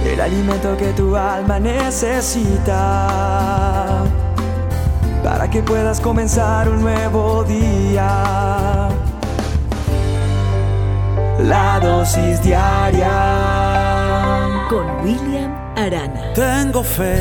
el alimento que tu alma necesita, para que puedas comenzar un nuevo día. La dosis diaria con William Arana. Tengo fe,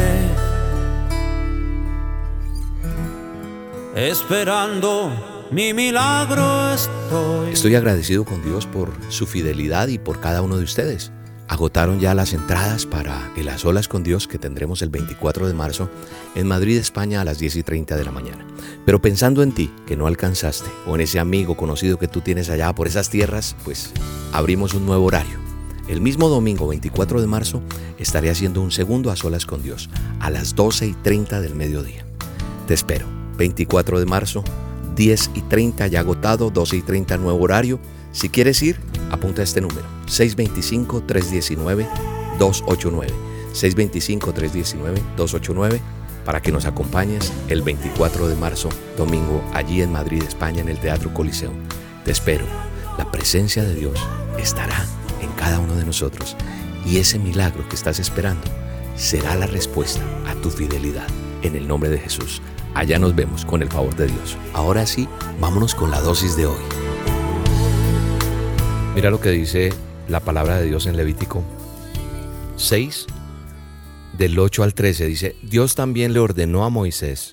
esperando mi milagro estoy. Estoy agradecido con Dios por su fidelidad y por cada uno de ustedes. Agotaron ya las entradas para el A Solas con Dios que tendremos el 24 de marzo en Madrid, España, a las 10:30 de la mañana. Pero pensando en ti, que no alcanzaste, o en ese amigo conocido que tú tienes allá por esas tierras, pues abrimos un nuevo horario. El mismo domingo 24 de marzo estaré haciendo un segundo A Solas con Dios a las 12:30 del mediodía. Te espero, 24 de marzo, 10:30 ya agotado, 12:30 nuevo horario. Si quieres ir, apunta este número, 625-319-289, 625-319-289, para que nos acompañes el 24 de marzo, domingo, allí en Madrid, España, en el Teatro Coliseo. Te espero. La presencia de Dios estará en cada uno de nosotros y ese milagro que estás esperando será la respuesta a tu fidelidad. En el nombre de Jesús. Allá nos vemos con el favor de Dios. Ahora sí, vámonos con la dosis de hoy. Mira lo que dice la palabra de Dios en Levítico 6, del 8 al 13. Dice: Dios también le ordenó a Moisés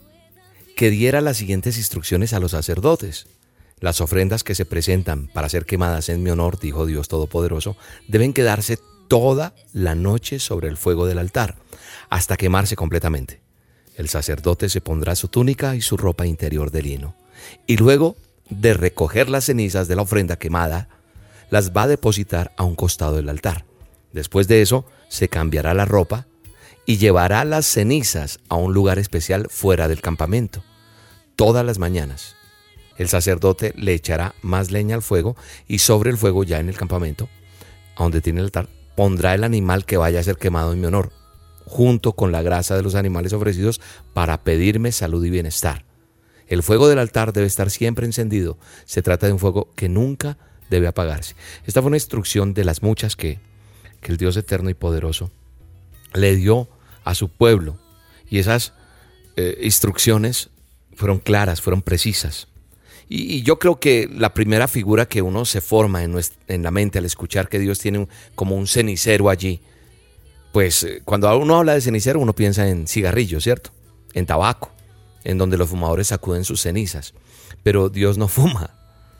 que diera las siguientes instrucciones a los sacerdotes. Las ofrendas que se presentan para ser quemadas en mi honor, dijo Dios Todopoderoso, deben quedarse toda la noche sobre el fuego del altar, hasta quemarse completamente. El sacerdote se pondrá su túnica y su ropa interior de lino, y luego de recoger las cenizas de la ofrenda quemada, las va a depositar a un costado del altar. Después de eso, se cambiará la ropa y llevará las cenizas a un lugar especial fuera del campamento. Todas las mañanas, el sacerdote le echará más leña al fuego y sobre el fuego ya en el campamento, a donde tiene el altar, pondrá el animal que vaya a ser quemado en mi honor, junto con la grasa de los animales ofrecidos para pedirme salud y bienestar. El fuego del altar debe estar siempre encendido. Se trata de un fuego que nunca debe apagarse. Esta fue una instrucción de las muchas que el Dios eterno y poderoso le dio a su pueblo. Y esas instrucciones fueron claras, fueron precisas. Y yo creo que la primera figura que uno se forma en la mente al escuchar que Dios tiene como un cenicero allí, pues cuando uno habla de cenicero uno piensa en cigarrillos, ¿cierto? En tabaco, en donde los fumadores sacuden sus cenizas. Pero Dios no fuma.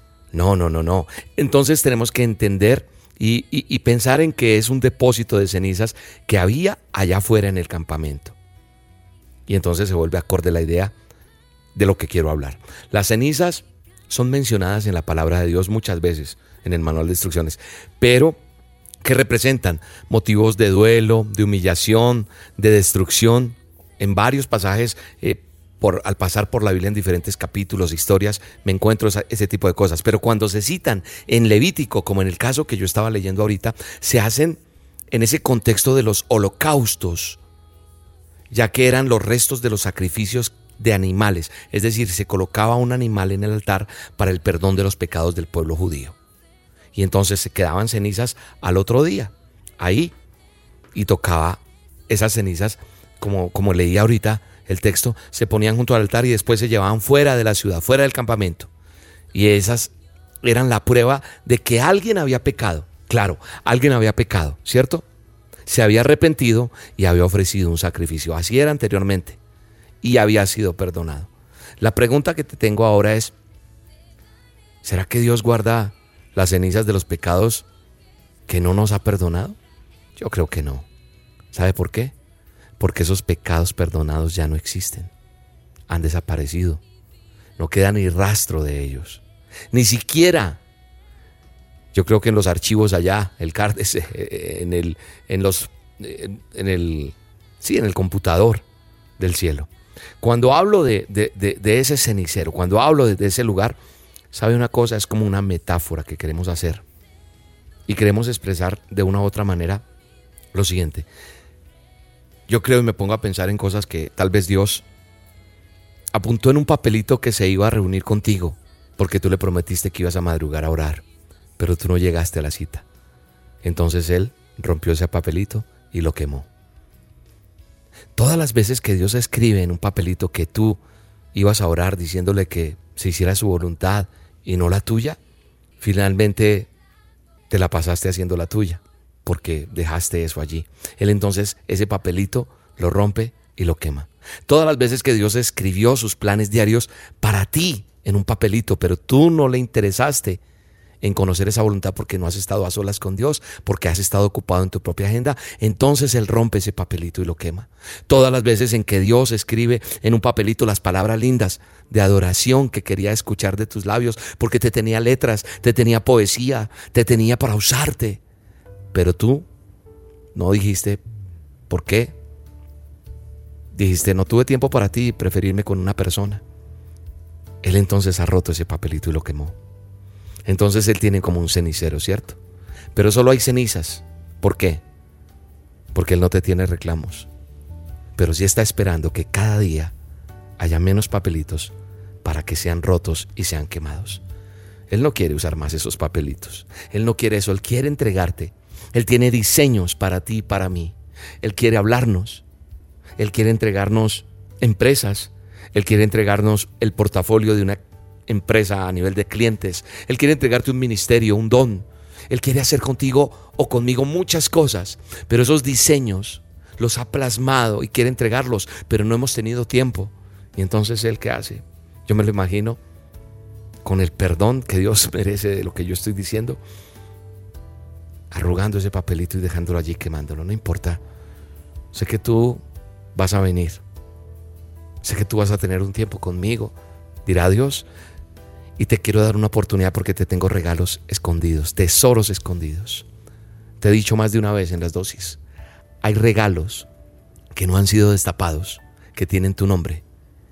No. Entonces tenemos que entender y pensar en que es un depósito de cenizas que había allá afuera en el campamento. Y entonces se vuelve acorde la idea de lo que quiero hablar. Las cenizas son mencionadas en la palabra de Dios muchas veces en el manual de instrucciones, pero que representan motivos de duelo, de humillación, de destrucción. En varios pasajes, al pasar por la Biblia en diferentes capítulos, historias, me encuentro ese tipo de cosas. Pero cuando se citan en Levítico, como en el caso que yo estaba leyendo ahorita, se hacen en ese contexto de los holocaustos, ya que eran los restos de los sacrificios de animales. Es decir, se colocaba un animal en el altar para el perdón de los pecados del pueblo judío. Y entonces se quedaban cenizas al otro día, ahí, y tocaba esas cenizas, como leía ahorita el texto, se ponían junto al altar y después se llevaban fuera de la ciudad, fuera del campamento. Y esas eran la prueba de que alguien había pecado. Claro, alguien había pecado, ¿cierto? Se había arrepentido y había ofrecido un sacrificio. Así era anteriormente y había sido perdonado. La pregunta que te tengo ahora es: ¿será que Dios guarda las cenizas de los pecados que no nos ha perdonado? Yo creo que no. ¿Sabe por qué? Porque esos pecados perdonados ya no existen. Han desaparecido. No queda ni rastro de ellos. Ni siquiera, yo creo que en los archivos allá, en el computador del cielo. Cuando hablo de ese cenicero, cuando hablo de ese lugar, ¿sabe una cosa? Es como una metáfora que queremos hacer. Y queremos expresar de una u otra manera lo siguiente. Yo creo y me pongo a pensar en cosas que tal vez Dios apuntó en un papelito que se iba a reunir contigo, porque tú le prometiste que ibas a madrugar a orar, pero tú no llegaste a la cita. Entonces Él rompió ese papelito y lo quemó. Todas las veces que Dios escribe en un papelito que tú ibas a orar diciéndole que se hiciera su voluntad y no la tuya, finalmente te la pasaste haciendo la tuya, porque dejaste eso allí. Él entonces ese papelito lo rompe y lo quema. Todas las veces que Dios escribió sus planes diarios para ti en un papelito, pero tú no le interesaste en conocer esa voluntad porque no has estado a solas con Dios, porque has estado ocupado en tu propia agenda, entonces Él rompe ese papelito y lo quema. Todas las veces en que Dios escribe en un papelito las palabras lindas de adoración que quería escuchar de tus labios, porque te tenía letras, te tenía poesía, te tenía para usarte, pero tú no dijiste, ¿por qué? Dijiste, no tuve tiempo para ti, preferirme con una persona. Él entonces ha roto ese papelito y lo quemó. Entonces Él tiene como un cenicero, ¿cierto? Pero solo hay cenizas. ¿Por qué? Porque Él no te tiene reclamos. Pero sí está esperando que cada día haya menos papelitos para que sean rotos y sean quemados. Él no quiere usar más esos papelitos. Él no quiere eso. Él quiere entregarte. Él tiene diseños para ti y para mí. Él quiere hablarnos. Él quiere entregarnos empresas. Él quiere entregarnos el portafolio de una empresa a nivel de clientes. Él quiere entregarte un ministerio, un don. Él quiere hacer contigo o conmigo muchas cosas, pero esos diseños los ha plasmado y quiere entregarlos, pero no hemos tenido tiempo. Y entonces Él, ¿qué hace? Yo me lo imagino con el perdón que Dios merece de lo que yo estoy diciendo, arrugando ese papelito y dejándolo allí, quemándolo. No importa. Sé que tú vas a venir. Sé que tú vas a tener un tiempo conmigo, dirá Dios. Y te quiero dar una oportunidad porque te tengo regalos escondidos, tesoros escondidos. Te he dicho más de una vez en las dosis. Hay regalos que no han sido destapados, que tienen tu nombre.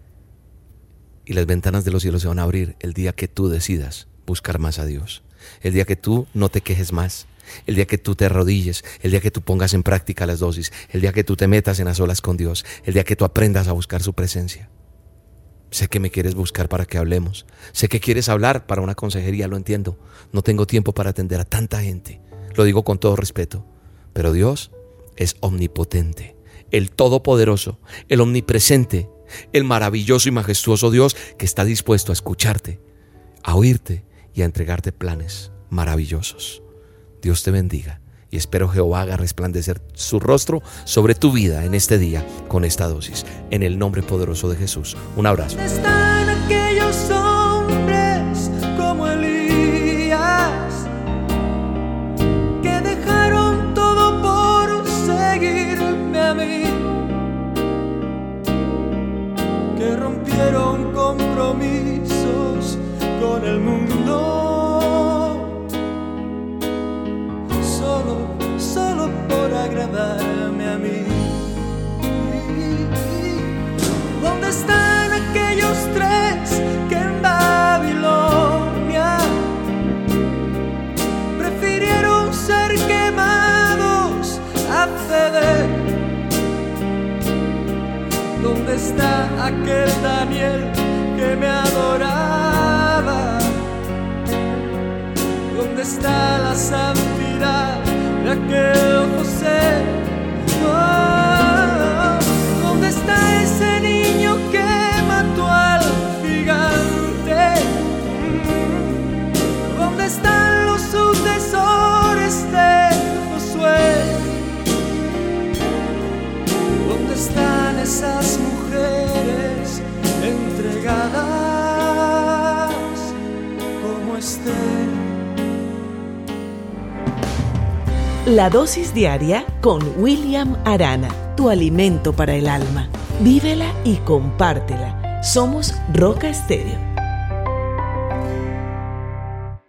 Y las ventanas de los cielos se van a abrir el día que tú decidas buscar más a Dios. El día que tú no te quejes más. El día que tú te arrodilles. El día que tú pongas en práctica las dosis. El día que tú te metas en las olas con Dios. El día que tú aprendas a buscar su presencia. Sé que me quieres buscar para que hablemos. Sé que quieres hablar para una consejería, lo entiendo. No tengo tiempo para atender a tanta gente. Lo digo con todo respeto. Pero Dios es omnipotente, el todopoderoso, el omnipresente, el maravilloso y majestuoso Dios que está dispuesto a escucharte, a oírte y a entregarte planes maravillosos. Dios te bendiga y espero Jehová haga resplandecer su rostro sobre tu vida en este día con esta dosis. En el nombre poderoso de Jesús. Un abrazo. ¿Dónde están aquellos hombres como Elías que dejaron todo por seguirme a mí? Que rompieron compromisos con el mundo solo por agradarme a mí. ¿Dónde están aquellos tres que en Babilonia prefirieron ser quemados a ceder? ¿Dónde está aquel Daniel que me adoraba? ¿Dónde está la santidad de aquel José? Oh, ¿dónde está ese niño que mató al gigante? ¿Dónde están los sucesores de Josué? ¿Dónde están esas mujeres entregadas como Esther? La dosis diaria con William Arana, tu alimento para el alma. Vívela y compártela. Somos Roca Estéreo.